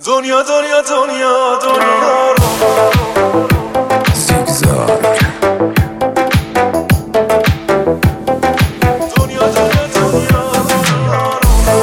دنیا دنیا دنیا دنیا رو زیگزاگ دنیا دنیا دنیا دنیا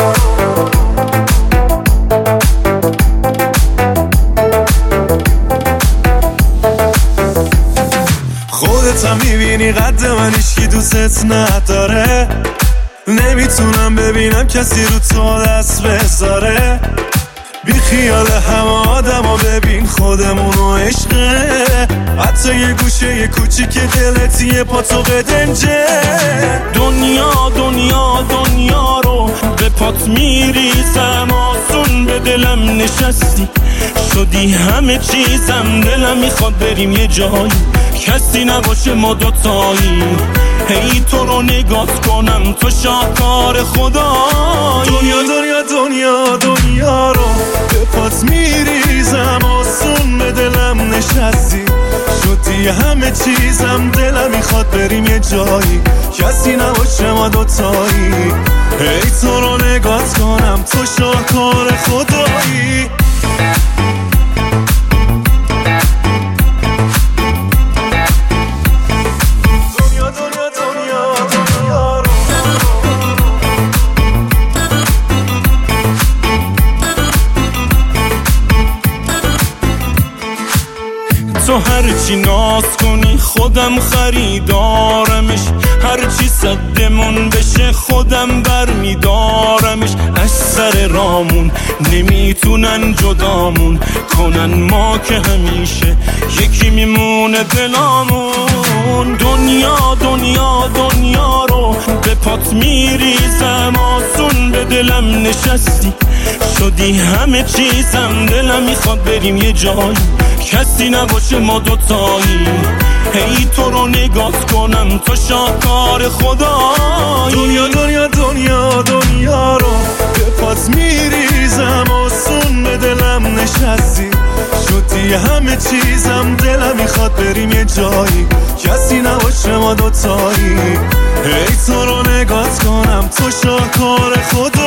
خودت هم میبینی قد من هیچکی دوستت نداره، نمیتونم ببینم کسی رو تو دست بذاره. بی خیال همه آدم ها ببین خودمونو عشقه، حتی یه گوشه یه کوچیک دلت یه پا تو قدنجه. دنیا دنیا دنیا رو به پات میریزم، آسون به دلم نشستی شدی همه چیزم. دلم میخواد بریم یه جایی کسی نباشه ما دوتایی، هی تو رو نگات کنم تو شاهکار خدایی. دنیا دنیا دنیا دنیا رو به پات میریزم، آسون به دلم نشستی شدی همه چیزم. دلم میخواد بریم یه جایی کسی نباشه ما دوتایی، هی تو رو نگات کنم تو شاهکار خدایی. تو هرچی ناز کنی خودم خریدارمش، هرچی صدمون بشه خودم برمیدارمش. از سر رامون نمیتونن جدامون کنن، ما که همیشه یکی میمونه دلامون. دنیا دنیا دنیا رو به پات میریزم، آسون به دلم نشستی شدی همه چیزم. دلم میخواد بریم یه جایی کسی نباشه ما دوتایی، هی تو رو نگات کنم تو شاهکار خدایی. دنیا دنیا دنیا دنیا رو به پات میریزم، آسون به دلم نشستی شدی همه چیزم. دلم میخواد بریم یه جایی کسی نباشه ما دوتایی، هی تو رو نگات کنم تو شاهکار خدایی.